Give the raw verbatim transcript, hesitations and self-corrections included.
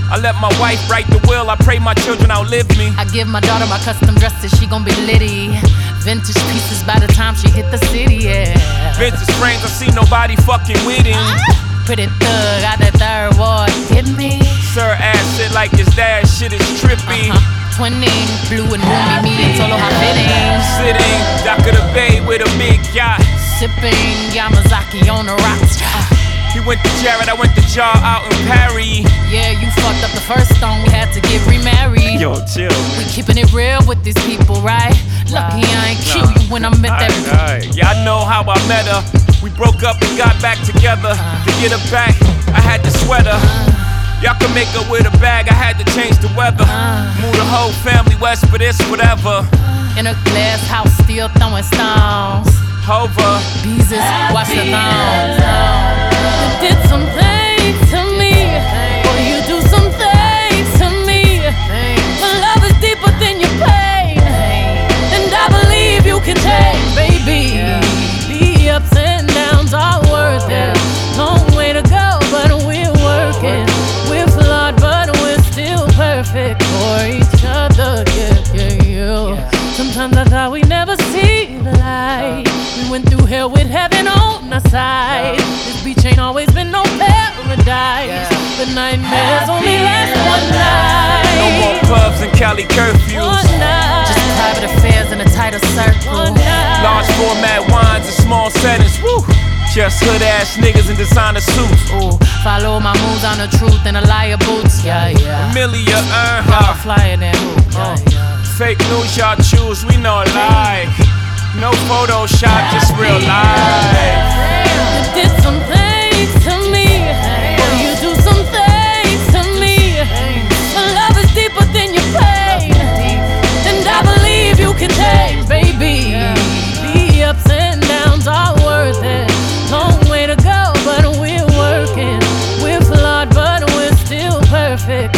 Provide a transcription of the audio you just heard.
I let my wife write the will, I pray my children outlive me. I give my daughter my custom dresses, she gon' be litty. Vintage pieces by the time she hit the city, yeah. Vintage frames, I see nobody fucking with him. Pretty thug, out the third ward, get me? Sir ass shit like his dad, shit is trippy. Uh-huh. Twinning, blue and roomy, me and Solo how fitting. Sitting, dock of the bay with a big yacht. Sipping Yamazaki on the rocks. He went to Jared, I went to Jar out in Paris. Yeah, you fucked up the first stone, we had to get remarried. Yo, chill. We keeping it real with these people, right? Lucky I ain't kill you when I met that. Right, right. Yeah, I know how I met her. We broke up and got back together. To get her back, I had to sweat her. Y'all can make her with a bag, I had to change the weather. Move the whole family west for this, whatever. In a glass house, still throwing stones. Hover. Beezus, watch the thongs. You did some things to me. Boy, you do some things to me. My love is deeper than your pain. And I believe you can change, baby. The ups and downs are worth it. Long way to go, but we're working. We're flawed, but we're still perfect for each other. Yeah, yeah, yeah. Sometimes I thought we'd never see the light. We went through hell with heaven on our side. This beach ain't always been no paradise. The nightmares only last one night. No more pubs and Cali curfews. One night. Just private affairs in a tighter circle. One night. Large format wines and small settings. Woo. Just hood ass niggas in designer suits. Ooh, follow my moves on the truth and a liar boots. Yeah, yeah. Amelia Y'all Earnhardt. flyer than who? Yeah, yeah. Fake news y'all choose, we know lie. No Photoshop, just real life. You did some things to me. Boy, you do some things to me. My love is deeper than your pain. And I believe you can change, baby. The ups and downs are worth it. Long way to go, but we're working. We're flawed, but we're still perfect